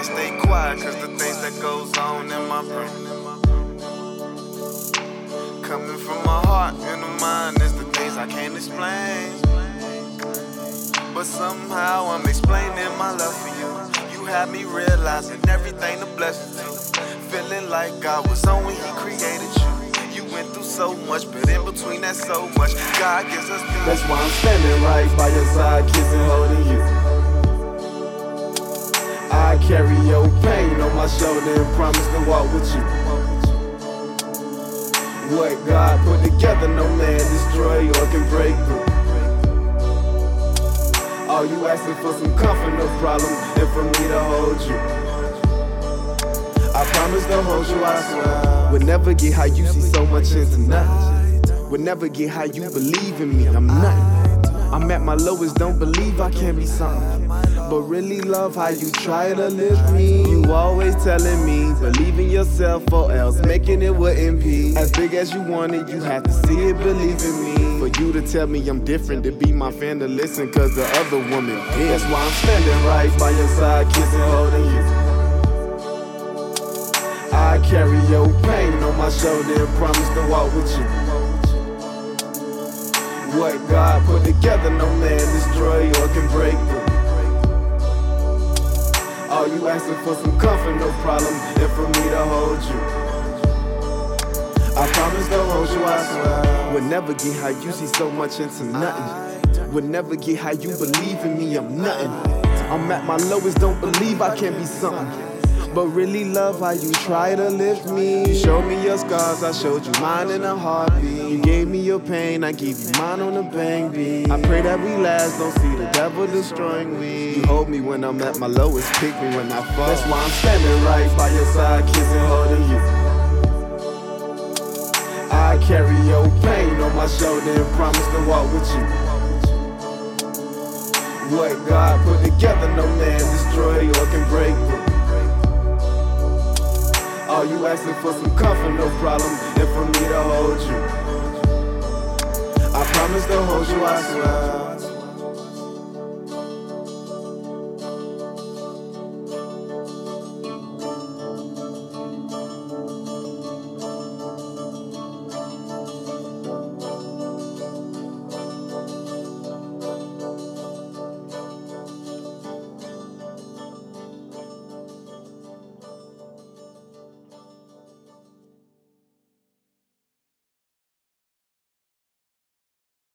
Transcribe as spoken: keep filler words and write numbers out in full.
I stay quiet, cause the things that goes on in my brain, coming from my heart and the mind, is the things I can't explain. But somehow I'm explaining my love for you. You had me realizing everything a blessing too. Feeling like God was on when He created you. You went through so much, but in between that so much, God gives us peace. That's why I'm standing right by your side, kissing, holding you. I carry your pain on my shoulder and promise to walk with you. What God put together, no man destroy or can break through. All you asking for some comfort, no problem, and for me to hold you. I promise to hold you, I swear. Would never get how you see so much into nothing. Would never get how you believe in me, I'm nothing. I'm at my lowest, don't believe I can be something. But really love how you try to lift me. You always telling me, believe in yourself or else making it wouldn't be. As big as you want it, you have to see it, believe in me. For you to tell me I'm different, to be my fan to listen, cause the other woman did. That's why I'm standing right by your side, kissing, holding you. I carry your pain on my shoulder and promise to walk with you. What God put together, no man destroy or can break through. All you asking for some comfort, no problem, and for me to hold you. I promise to hold you, I swear. Would never get how you see so much into nothing. Would never get how you believe in me, I'm nothing. I'm at my lowest, don't believe I can be something. But really love how you try to lift me. You showed me your scars, I showed you mine in a heartbeat. You gave me your pain, I gave you mine on a bang beat. I pray that we last, don't see the devil destroying me. You hold me when I'm at my lowest, pick me when I fall. That's why I'm standing right by your side, kissing, holding you. I carry your pain on my shoulder and promise to walk with you. What God put together, no man destroy or can break through. All you asking for some comfort, no problem, and for me to hold you. I promise to hold you, I swear.